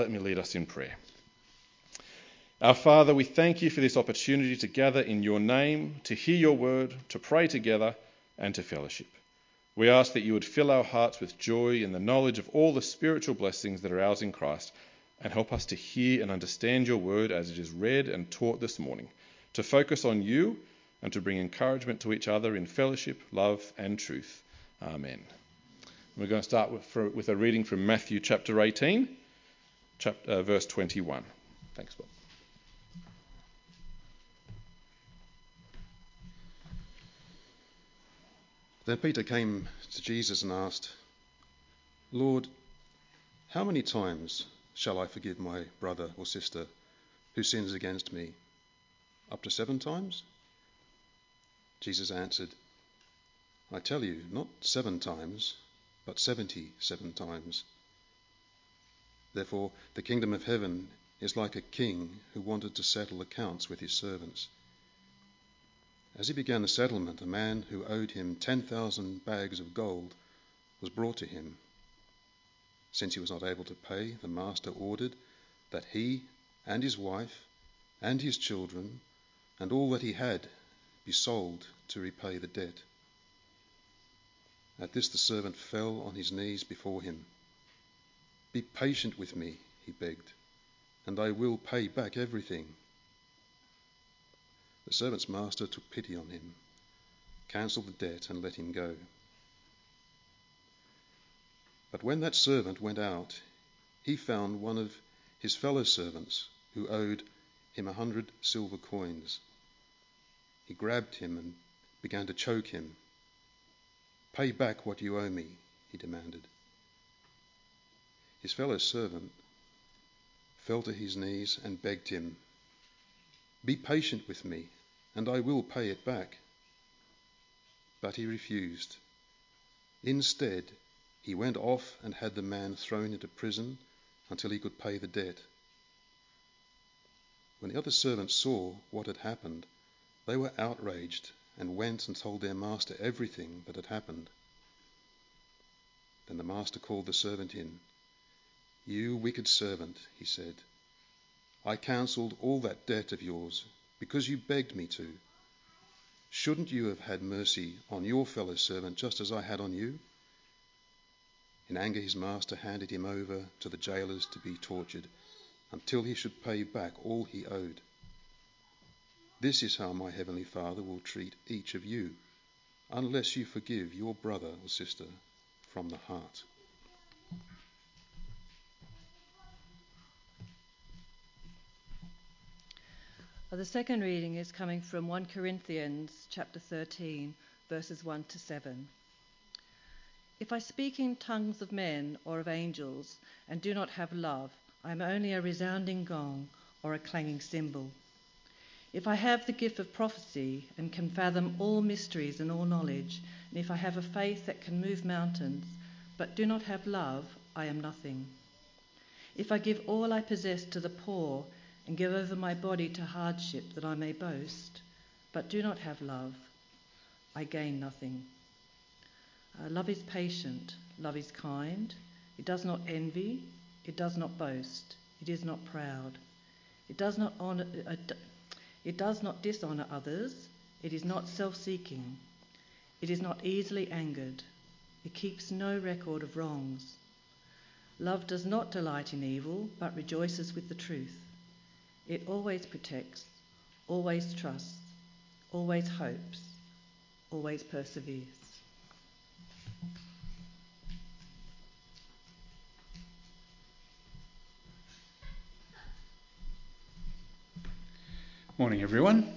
Let me lead us in prayer. Our Father, we thank you for this opportunity to gather in your name, to hear your word, to pray together, and to fellowship. We ask that you would fill our hearts with joy in the knowledge of all the spiritual blessings that are ours in Christ, and help us to hear and understand your word as it is read and taught this morning, to focus on you and to bring encouragement to each other in fellowship, love, and truth. Amen. We're going to start with a reading from Matthew chapter 18, verse 21. Thanks, Bob. Then Peter came to Jesus and asked, "Lord, how many times shall I forgive my brother or sister who sins against me? Up to 7 times?" Jesus answered, "I tell you, not 7 times, but 77 times. Therefore, the kingdom of heaven is like a king who wanted to settle accounts with his servants. As he began the settlement, a man who owed him 10,000 bags of gold was brought to him. Since he was not able to pay, the master ordered that he and his wife and his children and all that he had be sold to repay the debt. At this the servant fell on his knees before him. 'Be patient with me,' he begged, 'and I will pay back everything.' The servant's master took pity on him, cancelled the debt, and let him go. But when that servant went out, he found one of his fellow servants who owed him 100 silver coins. He grabbed him and began to choke him. 'Pay back what you owe me,' he demanded. His fellow servant fell to his knees and begged him, 'Be patient with me, and I will pay it back.' But he refused. Instead, he went off and had the man thrown into prison until he could pay the debt. When the other servants saw what had happened, they were outraged and went and told their master everything that had happened. Then the master called the servant in. 'You wicked servant,' he said, 'I cancelled all that debt of yours because you begged me to. Shouldn't you have had mercy on your fellow servant just as I had on you?' In anger, his master handed him over to the jailers to be tortured until he should pay back all he owed. This is how my heavenly Father will treat each of you, unless you forgive your brother or sister from the heart." The second reading is coming from 1 Corinthians chapter 13, verses 1 to 7. "If I speak in tongues of men or of angels and do not have love, I am only a resounding gong or a clanging cymbal. If I have the gift of prophecy and can fathom all mysteries and all knowledge, and if I have a faith that can move mountains, but do not have love, I am nothing. If I give all I possess to the poor and give over my body to hardship that I may boast, but do not have love, I gain nothing. Love is patient, love is kind, it does not envy, it does not boast, it is not proud, it does not dishonour others, it is not self-seeking, it is not easily angered, it keeps no record of wrongs. Love does not delight in evil, but rejoices with the truth. It always protects, always trusts, always hopes, always perseveres." Morning, everyone.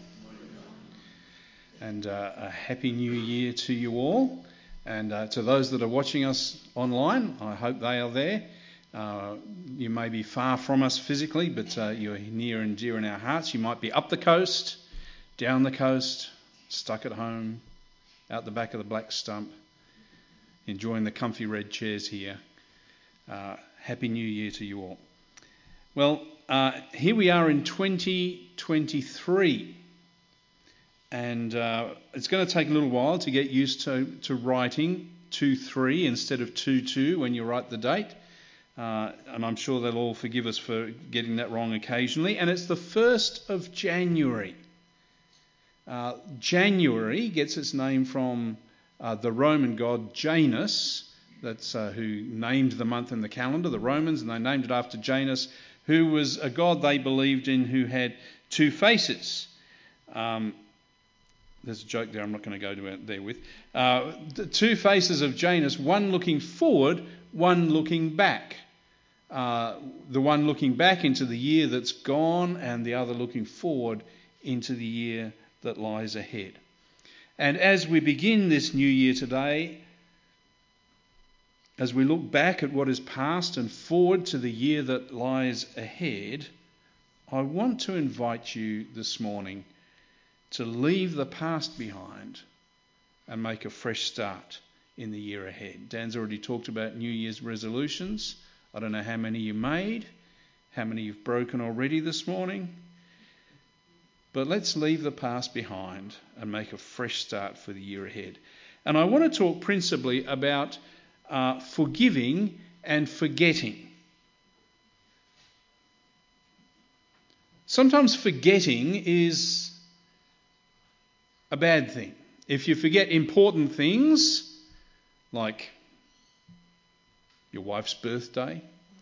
And a happy new year to you all. And to those that are watching us online, I hope they are there. You may be far from us physically, but you're near and dear in our hearts. You might be up the coast, down the coast, stuck at home, out the back of the Black Stump, enjoying the comfy red chairs here. Happy New Year to you all. Well, here we are in 2023, and it's going to take a little while to get used to writing 2-3 instead of 2-2 when you write the date. and I'm sure they'll all forgive us for getting that wrong occasionally. And it's the 1st of January. January gets its name from the Roman god Janus. That's who named the month in the calendar, the Romans, and they named it after Janus, who was a god they believed in who had 2 faces. There's a joke there I'm not going to go there with. The 2 faces of Janus, one looking forward, one looking back. The one looking back into the year that's gone and the other looking forward into the year that lies ahead. And as we begin this new year today, as we look back at what is past and forward to the year that lies ahead, I want to invite you this morning to leave the past behind and make a fresh start in the year ahead. Dan's already talked about New Year's resolutions. I don't know how many you made, how many you've broken already this morning, but let's leave the past behind and make a fresh start for the year ahead. And I want to talk principally about forgiving and forgetting. Sometimes forgetting is a bad thing. If you forget important things, like your wife's birthday,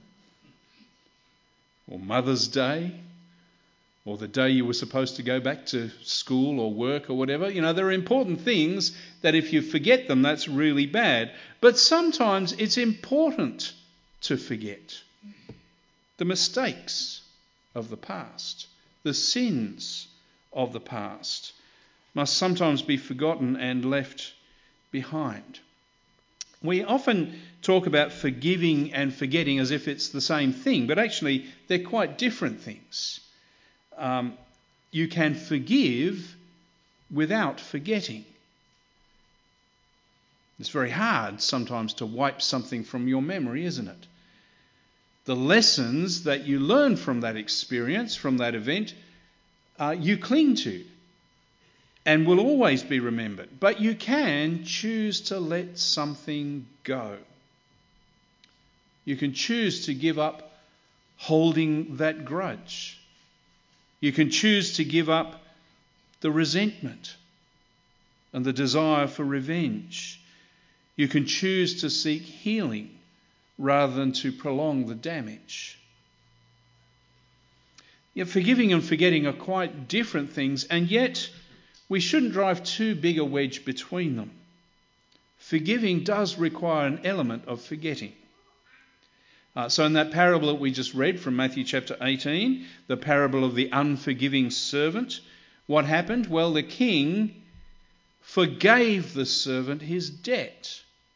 or Mother's Day, or the day you were supposed to go back to school or work or whatever. There are important things that if you forget them, that's really bad. But sometimes it's important to forget the mistakes of the past, the sins of the past must sometimes be forgotten and left behind. We often talk about forgiving and forgetting as if it's the same thing, but actually they're quite different things. You can forgive without forgetting. It's very hard sometimes to wipe something from your memory, isn't it? The lessons that you learn from that experience, from that event, you cling to and will always be remembered. But you can choose to let something go. You can choose to give up holding that grudge. You can choose to give up the resentment and the desire for revenge. You can choose to seek healing rather than to prolong the damage. Yet forgiving and forgetting are quite different things, and yet we shouldn't drive too big a wedge between them. Forgiving does require an element of forgetting. So in that parable that we just read from Matthew chapter 18, the parable of the unforgiving servant, what happened? Well, the king forgave the servant his debt.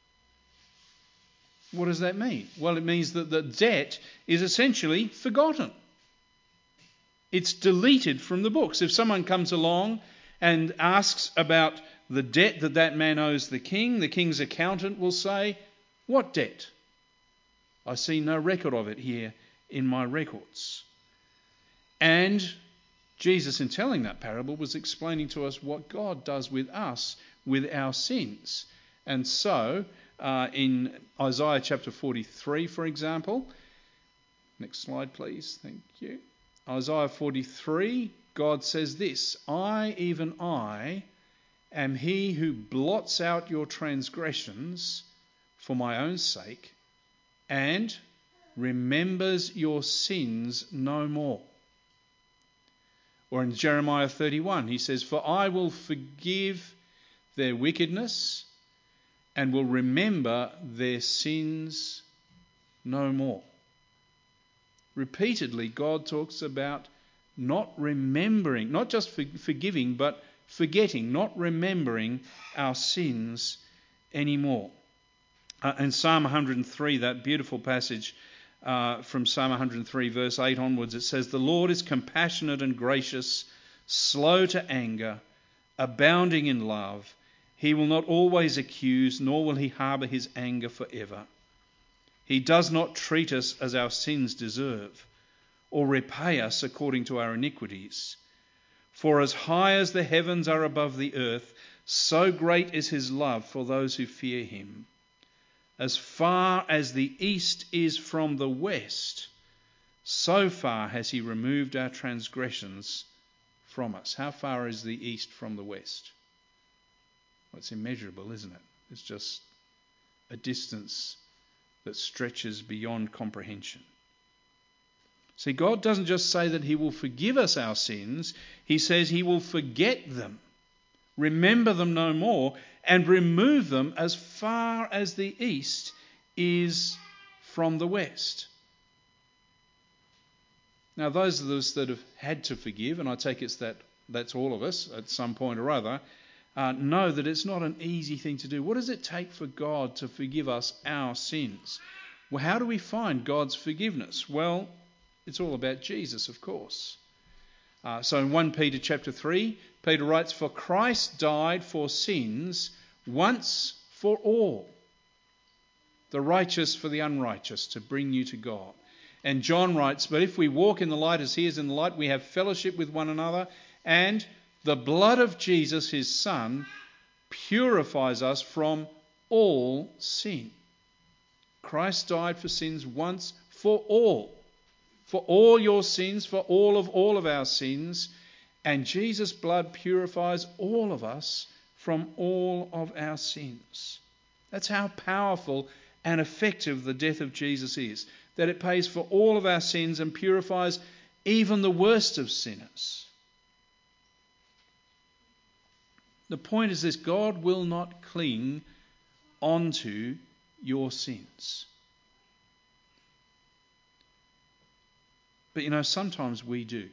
What does that mean? Well, it means that the debt is essentially forgotten. It's deleted from the books. If someone comes along and asks about the debt that man owes the king's accountant will say, "What debt? I see no record of it here in my records." And Jesus, in telling that parable, was explaining to us what God does with us, with our sins. And so, in Isaiah chapter 43, for example, next slide please, thank you. Isaiah 43, God says this, "I, even I, am he who blots out your transgressions for my own sake, and remembers your sins no more." Or in Jeremiah 31, he says, "For I will forgive their wickedness and will remember their sins no more." Repeatedly, God talks about not remembering, not just forgiving, but forgetting, not remembering our sins anymore. In Psalm 103, that beautiful passage from Psalm 103, verse 8 onwards, it says, "The Lord is compassionate and gracious, slow to anger, abounding in love. He will not always accuse, nor will he harbour his anger forever. He does not treat us as our sins deserve, or repay us according to our iniquities. For as high as the heavens are above the earth, so great is his love for those who fear him. As far as the east is from the west, so far has he removed our transgressions from us. How far is the east from the west? Well, it's immeasurable, isn't it? It's just a distance that stretches beyond comprehension. See, God doesn't just say that he will forgive us our sins, he says he will forget them, remember them no more, and remove them as far as the east is from the west. Now, those of us that have had to forgive, and I take it that's all of us at some point or other, know that it's not an easy thing to do. What does it take for God to forgive us our sins? Well, how do we find God's forgiveness? Well, it's all about Jesus, of course. So in 1 Peter chapter 3, Peter writes, "For Christ died for sins once for all, the righteous for the unrighteous, to bring you to God." And John writes, "But if we walk in the light as he is in the light, we have fellowship with one another, and the blood of Jesus, his Son, purifies us from all sin." Christ died for sins once for all your sins, for all of our sins, and Jesus' blood purifies all of us from all of our sins. That's how powerful and effective the death of Jesus is, that it pays for all of our sins and purifies even the worst of sinners. The point is this: God will not cling onto your sins. But sometimes we do.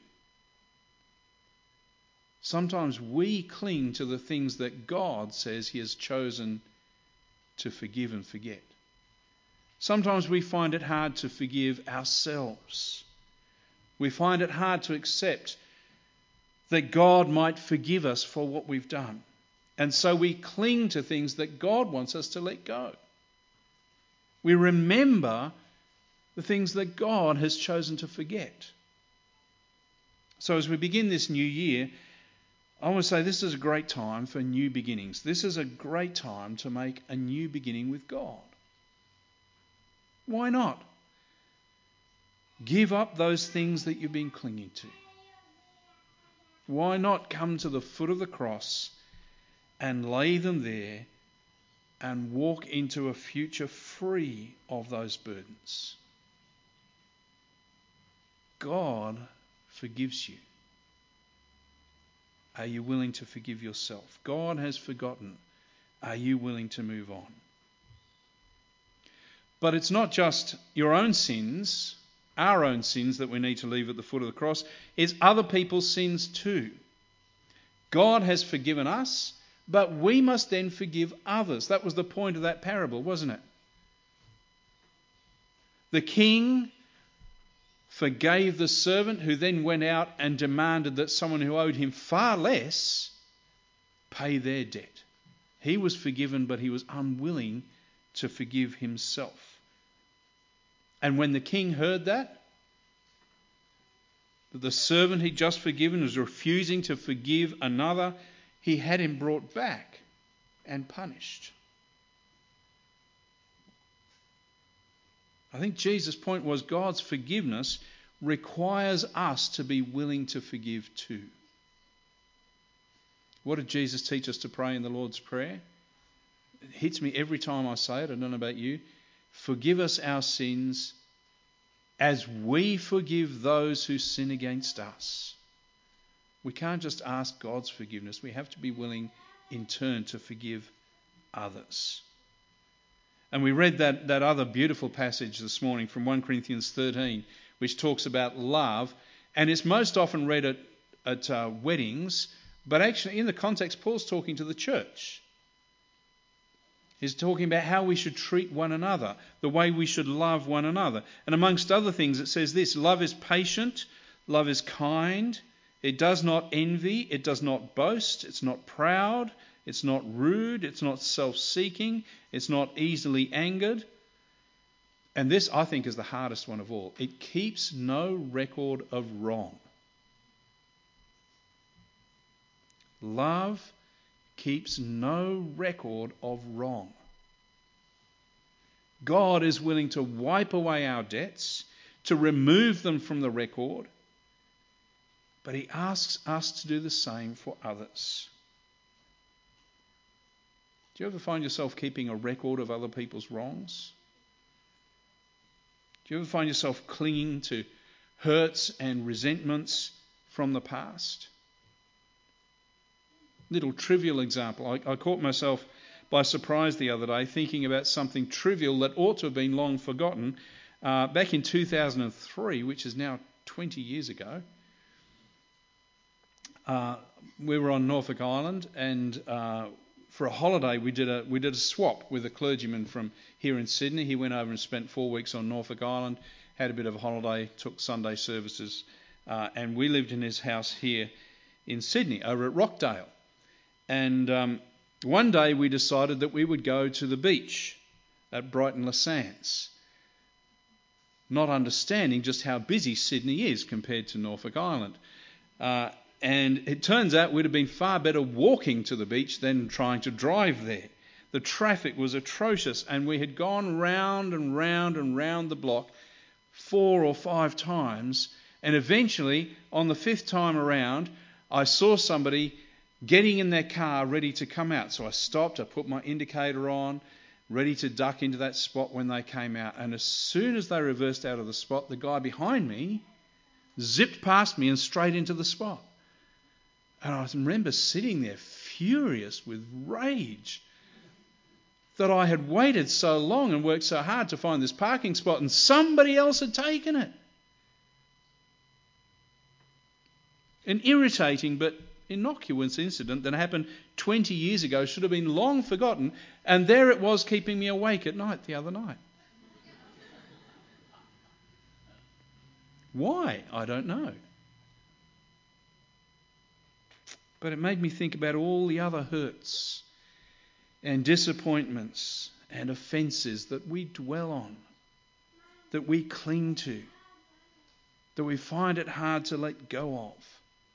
Sometimes we cling to the things that God says he has chosen to forgive and forget. Sometimes we find it hard to forgive ourselves. We find it hard to accept that God might forgive us for what we've done. And so we cling to things that God wants us to let go. We remember the things that God has chosen to forget. So as we begin this new year, I want to say this is a great time for new beginnings. This is a great time to make a new beginning with God. Why not? Give up those things that you've been clinging to. Why not come to the foot of the cross and lay them there and walk into a future free of those burdens? God forgives you. Are you willing to forgive yourself? God has forgotten. Are you willing to move on? But it's not just your own sins, our own sins, that we need to leave at the foot of the cross. It's other people's sins too. God has forgiven us, but we must then forgive others. That was the point of that parable, wasn't it? The king forgave the servant, who then went out and demanded that someone who owed him far less pay their debt. He was forgiven, but he was unwilling to forgive himself. And when the king heard that the servant he'd just forgiven was refusing to forgive another, he had him brought back and punished. I think Jesus' point was God's forgiveness requires us to be willing to forgive too. What did Jesus teach us to pray in the Lord's Prayer? It hits me every time I say it. I don't know about you. Forgive us our sins as we forgive those who sin against us. We can't just ask God's forgiveness. We have to be willing in turn to forgive others. And we read that other beautiful passage this morning from 1 Corinthians 13, which talks about love. And it's most often read at weddings, but actually in the context, Paul's talking to the church. He's talking about how we should treat one another, the way we should love one another. And amongst other things, it says this: love is patient, love is kind, it does not envy, it does not boast, it's not proud, it's not rude, it's not self-seeking, it's not easily angered. And this, I think, is the hardest one of all. It keeps no record of wrong. Love keeps no record of wrong. God is willing to wipe away our debts, to remove them from the record, but he asks us to do the same for others. Do you ever find yourself keeping a record of other people's wrongs? Do you ever find yourself clinging to hurts and resentments from the past? Little trivial example. I caught myself by surprise the other day thinking about something trivial that ought to have been long forgotten. Back in 2003, which is now 20 years ago, we were on Norfolk Island, and for a holiday we did a swap with a clergyman from here in Sydney. He went over and spent 4 weeks on Norfolk Island, had a bit of a holiday, took Sunday services, and we lived in his house here in Sydney, over at Rockdale. And one day we decided that we would go to the beach at Brighton Le Sands, not understanding just how busy Sydney is compared to Norfolk Island. And it turns out we'd have been far better walking to the beach than trying to drive there. The traffic was atrocious, and we had gone round and round and round the block 4 or 5 times, and eventually, on the 5th time around, I saw somebody getting in their car ready to come out. So I stopped, I put my indicator on, ready to duck into that spot when they came out. And as soon as they reversed out of the spot, the guy behind me zipped past me and straight into the spot. And I remember sitting there furious with rage that I had waited so long and worked so hard to find this parking spot and somebody else had taken it. An irritating but innocuous incident that happened 20 years ago should have been long forgotten, and there it was keeping me awake at night the other night. Why? I don't know. But it made me think about all the other hurts and disappointments and offences that we dwell on, that we cling to, that we find it hard to let go of.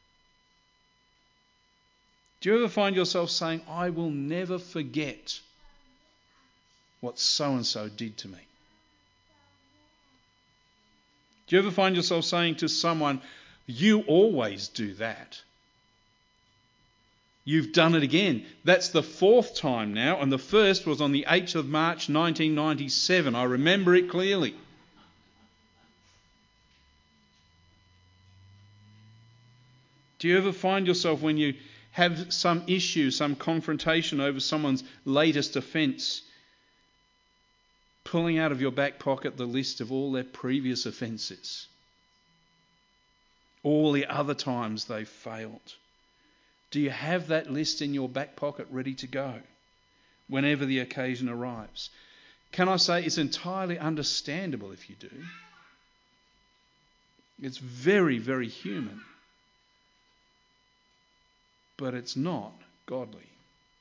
Do you ever find yourself saying, I will never forget what so-and-so did to me? Do you ever find yourself saying to someone, you always do that? You've done it again. That's the 4th time now, and the first was on the 8th of March 1997. I remember it clearly. Do you ever find yourself, when you have some issue, some confrontation over someone's latest offence, pulling out of your back pocket the list of all their previous offences, all the other times they failed? Do you have that list in your back pocket ready to go whenever the occasion arrives? Can I say it's entirely understandable if you do? It's very, very human. But it's not godly.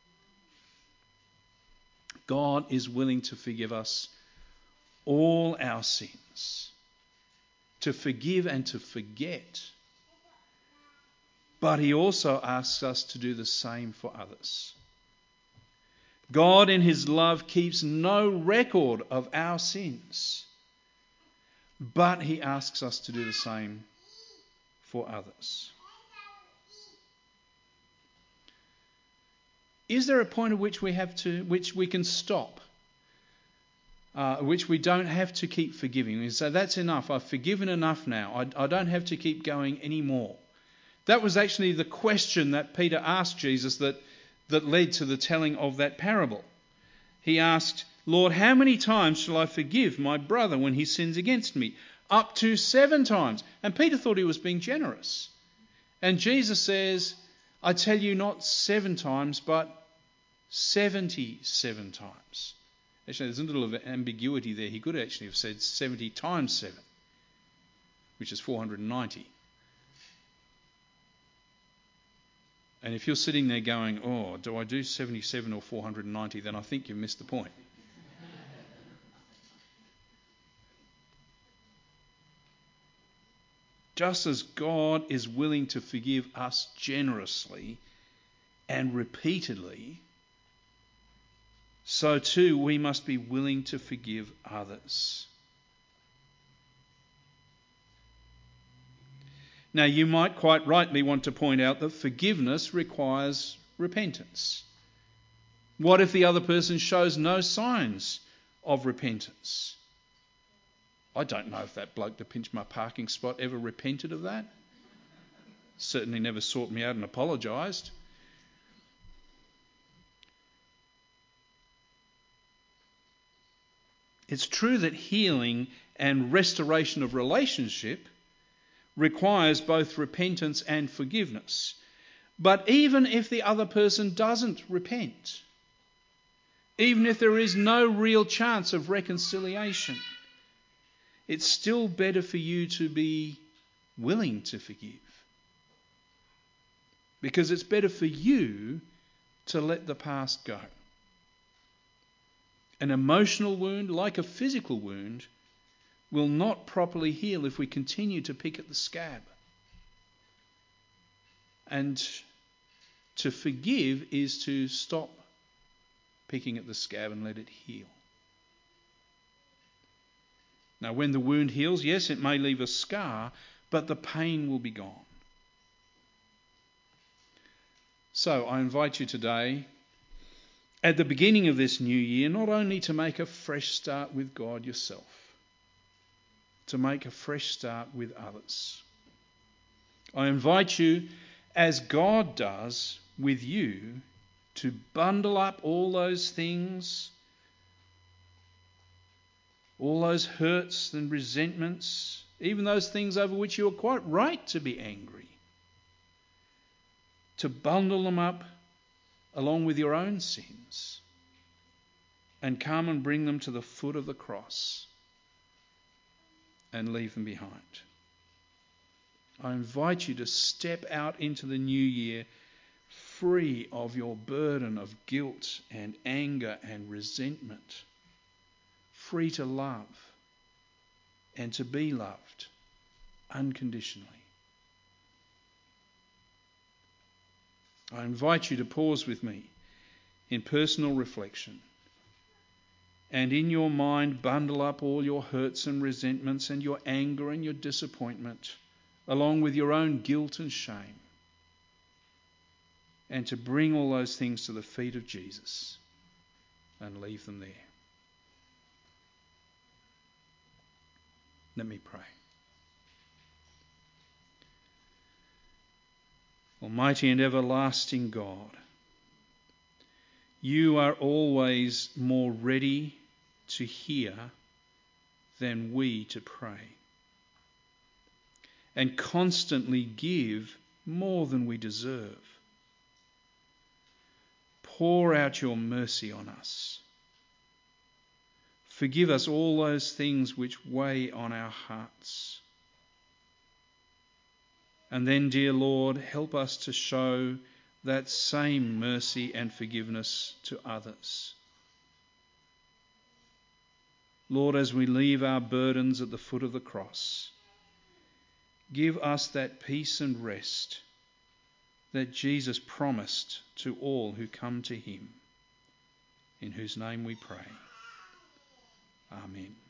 God is willing to forgive us all our sins, to forgive and to forget. But he also asks us to do the same for others. God in his love keeps no record of our sins, but he asks us to do the same for others. Is there a point at which which we can stop? Which we don't have to keep forgiving? We say, that's enough. I've forgiven enough now. I don't have to keep going anymore. That was actually the question that Peter asked Jesus that led to the telling of that parable. He asked, Lord, how many times shall I forgive my brother when he sins against me? Up to 7 times. And Peter thought he was being generous. And Jesus says, I tell you, not 7 times, but 77 times. Actually, there's a little of ambiguity there. He could actually have said 70 times 7, which is 490. And if you're sitting there going, oh, do I do 77 or 490, then I think you've missed the point. Just as God is willing to forgive us generously and repeatedly, so too we must be willing to forgive others. Now, you might quite rightly want to point out that forgiveness requires repentance. What if the other person shows no signs of repentance? I don't know if that bloke that pinched my parking spot ever repented of that. Certainly never sought me out and apologised. It's true that healing and restoration of relationship requires both repentance and forgiveness. But even if the other person doesn't repent, even if there is no real chance of reconciliation, it's still better for you to be willing to forgive. Because it's better for you to let the past go. An emotional wound, like a physical wound, will not properly heal if we continue to pick at the scab. And to forgive is to stop picking at the scab and let it heal. Now, when the wound heals, yes, it may leave a scar, but the pain will be gone. So I invite you today, at the beginning of this new year, not only to make a fresh start with God yourself, to make a fresh start with others. I invite you, as God does with you, to bundle up all those things, all those hurts and resentments, even those things over which you are quite right to be angry, to bundle them up along with your own sins and come and bring them to the foot of the cross and leave them behind. I invite you to step out into the new year free of your burden of guilt and anger and resentment, free to love and to be loved unconditionally. I invite you to pause with me in personal reflection and in your mind bundle up all your hurts and resentments and your anger and your disappointment along with your own guilt and shame, and to bring all those things to the feet of Jesus and leave them there. Let me pray. Almighty and everlasting God, you are always more ready to hear than we to pray, and constantly give more than we deserve. Pour out your mercy on us. Forgive us all those things which weigh on our hearts. And then, dear Lord, help us to show that same mercy and forgiveness to others. Lord, as we leave our burdens at the foot of the cross, give us that peace and rest that Jesus promised to all who come to him, in whose name we pray. Amen.